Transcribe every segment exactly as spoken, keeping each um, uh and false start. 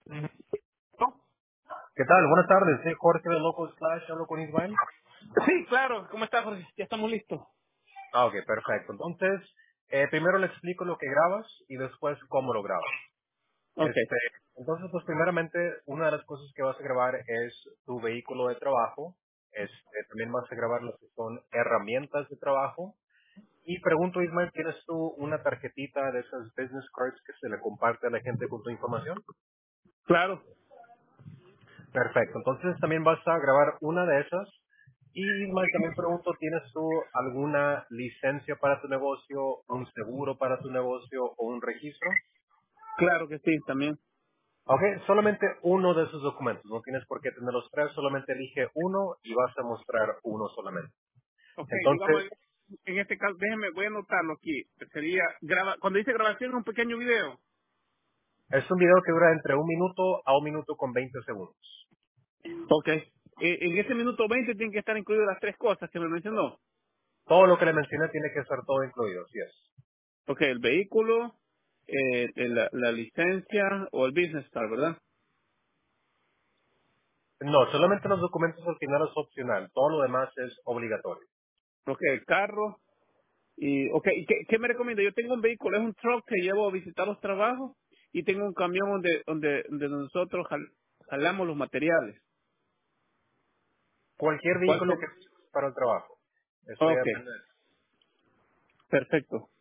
¿No? ¿Qué tal? Buenas tardes. Soy Jorge de Loco Slash. Hablo con Ismael. Sí, claro. ¿Cómo está, Jorge? Ya estamos listos. Ah, ok, perfecto. Entonces, eh, primero le explico lo que grabas y después cómo lo grabas. Ok. Este, entonces, pues primeramente, una de las cosas que vas a grabar es tu vehículo de trabajo. Este, también vas a grabar lo que son herramientas de trabajo. Y pregunto, Ismael, ¿tienes tú una tarjetita de esas business cards que se le comparte a la gente con tu información? Claro. Perfecto. Entonces también vas a grabar una de esas. Y Ismael, también pregunto, ¿tienes tú alguna licencia para tu negocio, un seguro para tu negocio o un registro? Claro que sí, también. Ok, solamente uno de esos documentos. No tienes por qué tener los tres, solamente elige uno y vas a mostrar uno solamente. Ok, digamos, Entonces, en este caso, déjeme, voy a anotarlo aquí. Sería, graba, cuando dice grabación, es un pequeño video. es un video que dura entre un minuto a un minuto con veinte segundos. Ok. Eh, en ese minuto veinte tienen que estar incluidas las tres cosas que me mencionó. Todo lo que le mencioné tiene que estar todo incluido, sí es. Ok, el vehículo, eh, la, la licencia o el business card, ¿verdad? No, solamente los documentos al final es opcional. Todo lo demás es obligatorio. Ok, el carro. Y, ok, ¿y qué, qué me recomienda? Yo tengo un vehículo, es un truck que llevo a visitar los trabajos y tengo un camión donde donde, donde nosotros jal- jalamos los materiales. Cualquier ¿Cuál vehículo que sería? uses para el trabajo. Eso ya Ok, depende. perfecto.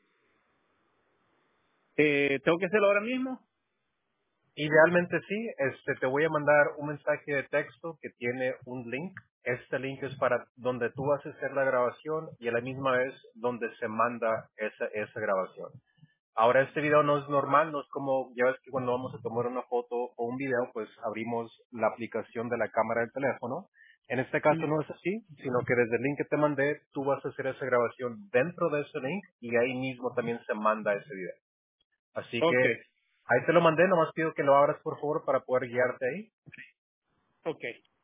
Eh, ¿Tengo que hacerlo ahora mismo? Idealmente sí, este, te voy a mandar un mensaje de texto que tiene un link. Este link es para donde tú vas a hacer la grabación y a la misma vez donde se manda esa, esa grabación. Ahora este video no es normal, no es como, ya ves que cuando vamos a tomar una foto o un video, pues abrimos la aplicación de la cámara del teléfono. En este caso Mm. no es así, sino que desde el link que te mandé, tú vas a hacer esa grabación dentro de ese link y ahí mismo también se manda ese video. Así que Ok, ahí te lo mandé, nomás pido que lo abras por favor para poder guiarte ahí ok.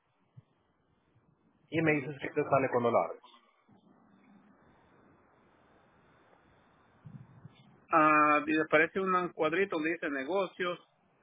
y me dices qué te sale cuando lo abres. Ah, y aparece un cuadrito donde dice negocios.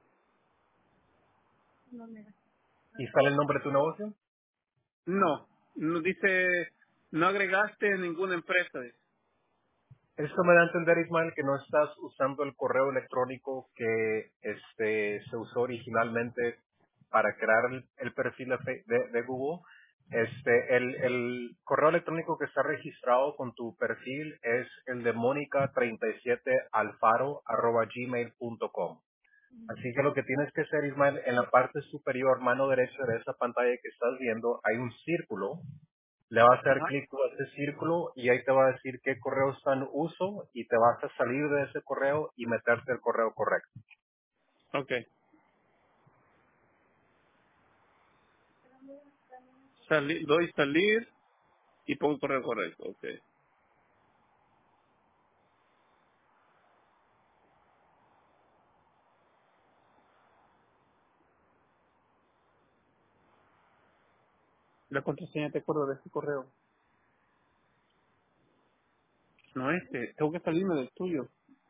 ¿Y sale el nombre de tu negocio? No, no dice, no agregaste ninguna empresa. Dice. Esto me da a entender, Ismael, que no estás usando el correo electrónico que este se usó originalmente para crear el, el perfil de, Fe- de- de Google. Este, el, el correo electrónico que está registrado con tu perfil es el de mónica treinta y siete alfaro arroba gmail punto com. Así que lo que tienes que hacer, Ismael, en la parte superior, mano derecha de esa pantalla que estás viendo, hay un círculo. Le vas a dar Ajá, clic a ese círculo y ahí te va a decir qué correo está en uso y te vas a salir de ese correo y meterte el correo correcto. ok. Sali- doy salir y pongo el correo correcto. Ok. La contraseña te acuerdo de este correo. No este, tengo que salirme del tuyo.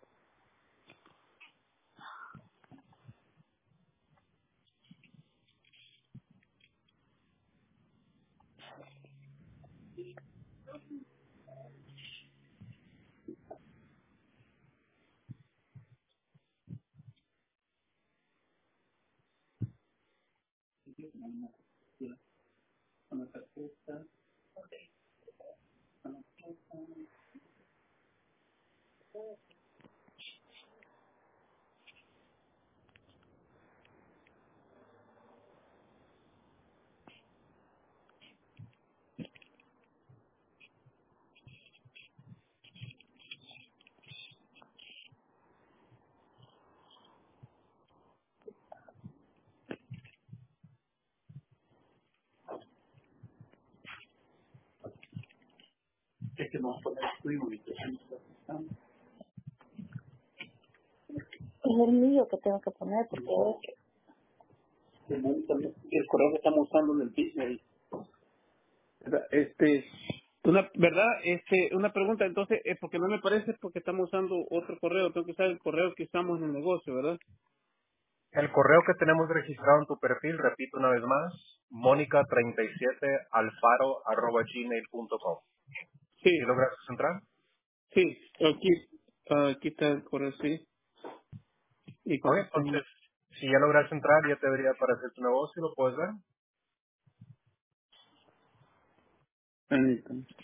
Este no fue el tuyo, mi Es el mío que tengo que poner porque es el correo que estamos usando en el business. ¿Verdad? Este, una, ¿verdad? Este, una pregunta, entonces, eh, porque no me parece porque estamos usando otro correo, tengo que usar el correo que usamos en el negocio, ¿verdad? El correo que tenemos registrado en tu perfil, repito una vez más, mónica treinta y siete alfaro arroba gmail punto com. ¿Sí Sí, lograste entrar? sí, aquí, ah, aquí está el correo, sí. Y Ok, con- con- entonces, si ya lograste entrar, ya te debería aparecer tu negocio, ¿lo puedes ver? permítame.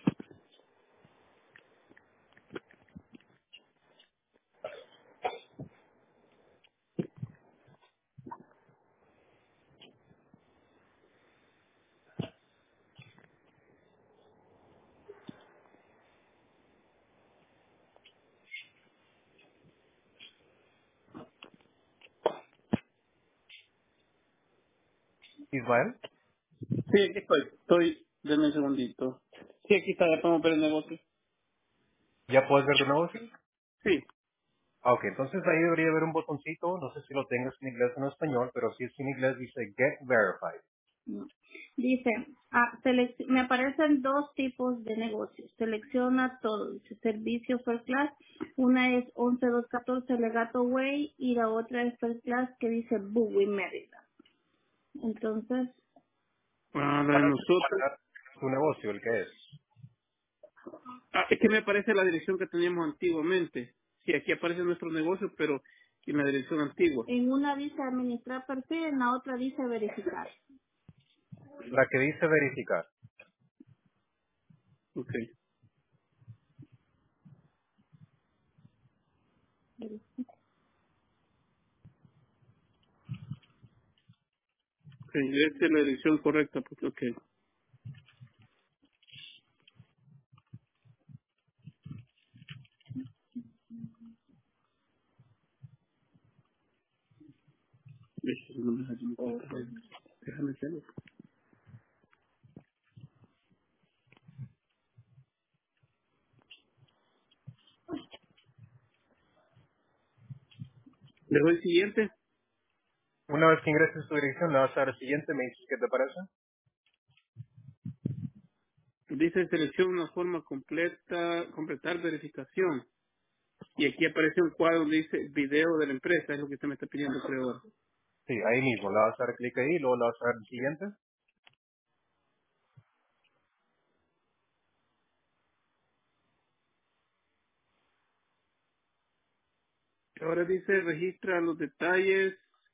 Ismael, Sí, aquí estoy. Estoy, denme un segundito. Sí, aquí está, ya podemos ver el negocio. ¿ya puedes ver tu negocio? Sí. Ah, ok, entonces ahí debería haber un botoncito, no sé si lo tengas en inglés o en español, pero si es en inglés dice Get Verified. No. Dice, ah, selec- me aparecen dos tipos de negocios. Selecciona todo. Dice servicio first class. Una es once dos catorce Legato Way y la otra es first class que dice Bowie, Maryland. Entonces, Ah, la de Para nosotros. marcar tu negocio, el que es. Ah, es que me aparece la dirección que teníamos antiguamente. Sí, aquí aparece nuestro negocio, pero en la dirección antigua. en una dice administrar perfil, en la otra dice verificar. La que dice verificar. Ok. Ok, esta es la dirección correcta, pues, ok. Déjame no me deja yo me Ok. contar. Déjame hacerlo. Le doy siguiente. Una vez que ingreses tu dirección, le vas a dar el siguiente, me dices qué te parece. Dice selecciona una forma completa, completar verificación. Y aquí aparece un cuadro donde dice video de la empresa, es lo que usted me está pidiendo, creo. Ahora Sí, ahí mismo, le vas a dar clic ahí, luego le vas a dar el siguiente. Ahora dice registra los detalles,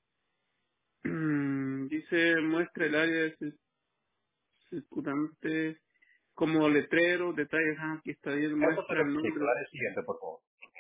dice muestra el área de circundante como letrero, detalles, ah, aquí está bien, Eso te muestra lo el explico, nombre. dale el siguiente, por favor.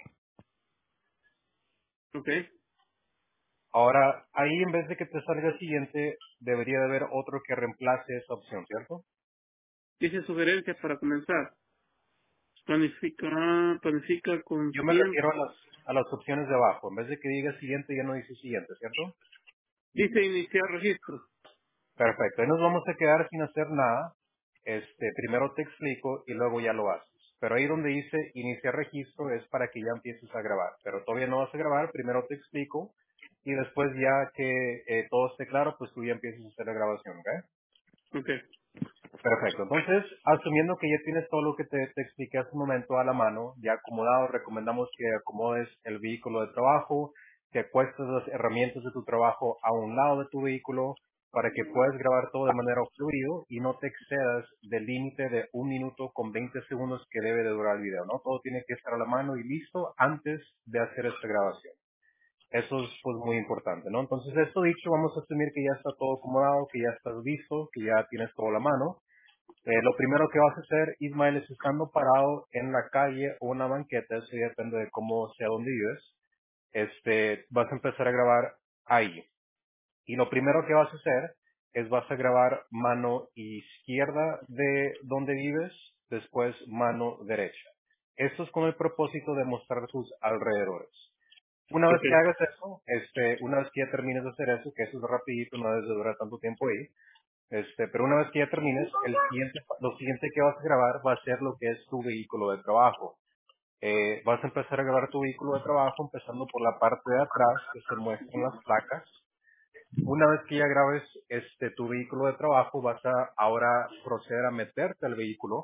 Ok. Ahora, ahí en vez de que te salga el siguiente, debería de haber otro que reemplace esa opción, ¿cierto? Dice sugerencias para comenzar. Planifica, ah, planifica con Yo me tiempo. refiero a las, a las opciones de abajo. En vez de que diga siguiente, ya no dice siguiente, ¿cierto? Dice iniciar registro. Perfecto, ahí nos vamos a quedar sin hacer nada. Este, primero te explico y luego ya lo haces. Pero ahí donde dice iniciar registro es para que ya empieces a grabar. Pero todavía no vas a grabar, primero te explico y después ya que eh, todo esté claro, pues tú ya empiezas a hacer la grabación, ¿ok? Ok. Perfecto. Entonces, asumiendo que ya tienes todo lo que te, te expliqué hace un momento a la mano, ya acomodado, recomendamos que acomodes el vehículo de trabajo, que acuestes las herramientas de tu trabajo a un lado de tu vehículo para que puedas grabar todo de manera fluido y no te excedas del límite de un minuto con veinte segundos que debe de durar el video, ¿no? Todo tiene que estar a la mano y listo antes de hacer esta grabación. Eso es pues muy importante, ¿no? Entonces, esto dicho, vamos a asumir que ya está todo acomodado, que ya estás listo, que ya tienes todo a la mano. Eh, lo primero que vas a hacer, Ismael, es estando parado en la calle o en la banqueta, eso ya depende de cómo sea donde vives, este, vas a empezar a grabar ahí. Y lo primero que vas a hacer es vas a grabar mano izquierda de donde vives, después mano derecha. Esto es con el propósito de mostrar tus alrededores. Una vez Ok. que hagas eso, este, una vez que ya termines de hacer eso, que eso es rapidito, no debe de durar tanto tiempo ahí, este, pero una vez que ya termines, el siguiente, lo siguiente que vas a grabar va a ser lo que es tu vehículo de trabajo. Eh, vas a empezar a grabar tu vehículo de trabajo empezando por la parte de atrás que se muestran las placas. Una vez que ya grabes este, tu vehículo de trabajo, vas a ahora proceder a meterte al vehículo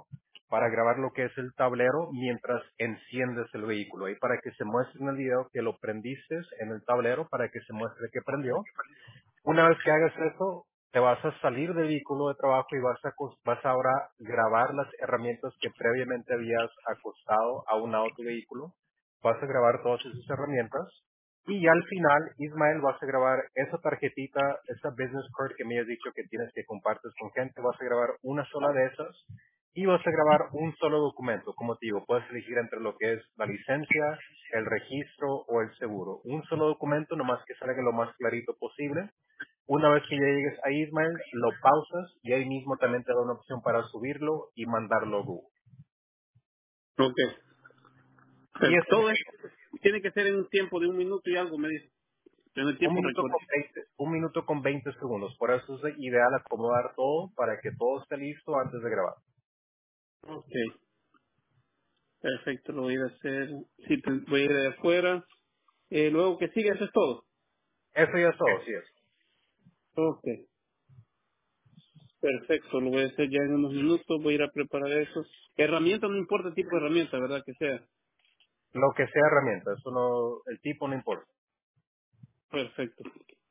para grabar lo que es el tablero mientras enciendes el vehículo. Y para que se muestre en el video que lo prendiste en el tablero, para que se muestre que prendió. Una vez que hagas eso, te vas a salir del vehículo de trabajo y vas a, cos- vas a ahora grabar las herramientas que previamente habías acostado a un auto vehículo. Vas a grabar todas esas herramientas. Y al final, Ismael, vas a grabar esa tarjetita, esa business card que me has dicho que tienes que compartes con gente. Vas a grabar una sola de esas y vas a grabar un solo documento. Como te digo, puedes elegir entre lo que es la licencia, el registro o el seguro. Un solo documento, nomás que salga lo más clarito posible. Una vez que ya llegues a Ismael, lo pausas y ahí mismo también te da una opción para subirlo y mandarlo a Google. Ok. Y Pero eso todo esto tiene que ser en un tiempo de un minuto y algo, me dice. En el un tiempo minuto récord. con veinte, un minuto con veinte segundos. Por eso es ideal acomodar todo para que todo esté listo antes de grabar. Ok. Perfecto, lo voy a ir a hacer. Sí, te- voy a ir de afuera. Eh, luego que sigue, eso es todo. Eso ya es todo, sí es. Ok. Perfecto, lo voy a hacer ya en unos minutos. Voy a ir a preparar eso. Herramienta, no importa el tipo de herramienta, ¿verdad? Que sea. Lo que sea herramienta, eso no, el tipo no importa. Perfecto.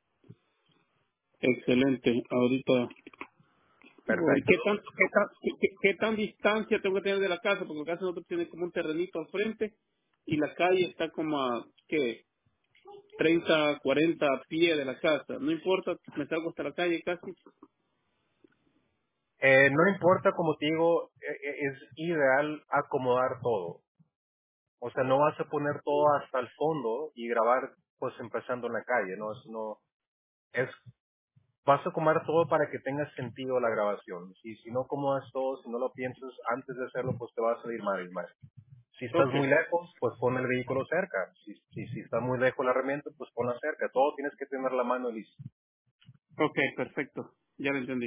Excelente. Ahorita voy. Perfecto. ¿Qué tan, qué, tan, qué, qué- qué tan distancia tengo que tener de la casa? Porque la casa nosotros tiene como un terrenito al frente y la calle está como a, ¿qué? treinta, cuarenta pies de la casa. No importa, me salgo hasta la calle casi. Eh, no importa, como te digo, eh, eh, es ideal acomodar todo. O sea, no vas a poner todo hasta el fondo y grabar pues empezando en la calle, ¿no? Eso no, es, vas a acomodar todo para que tenga sentido la grabación. Si, si no acomodas todo, si no lo piensas antes de hacerlo, pues te va a salir mal, mal. Si estás Ok, muy lejos, pues pon el vehículo cerca. Si, si, si está muy lejos la herramienta, pues ponla cerca. Todo tienes que tener la mano lista. ok, perfecto. Ya lo entendí.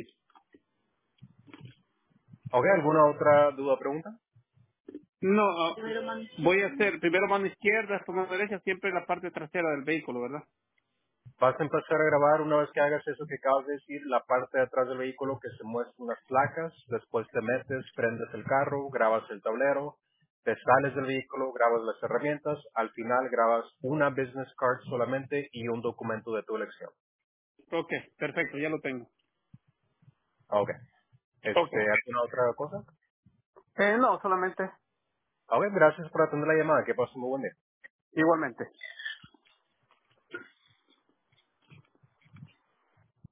¿Ok? ¿Alguna otra duda o pregunta? No, ah, voy a hacer primero mano izquierda, después mano derecha, siempre la parte trasera del vehículo, ¿verdad? Vas a empezar a grabar una vez que hagas eso que acabas de decir, la parte de atrás del vehículo que se muestran las placas, después te metes, prendes el carro, grabas el tablero, te sales del vehículo, grabas las herramientas, al final grabas una business card solamente y un documento de tu elección. Ok, perfecto, ya lo tengo. Ok. Ok. Este, ¿alguna otra cosa? Eh, no, solamente. Ok, gracias por atender la llamada. Que pasen muy buen día. Igualmente.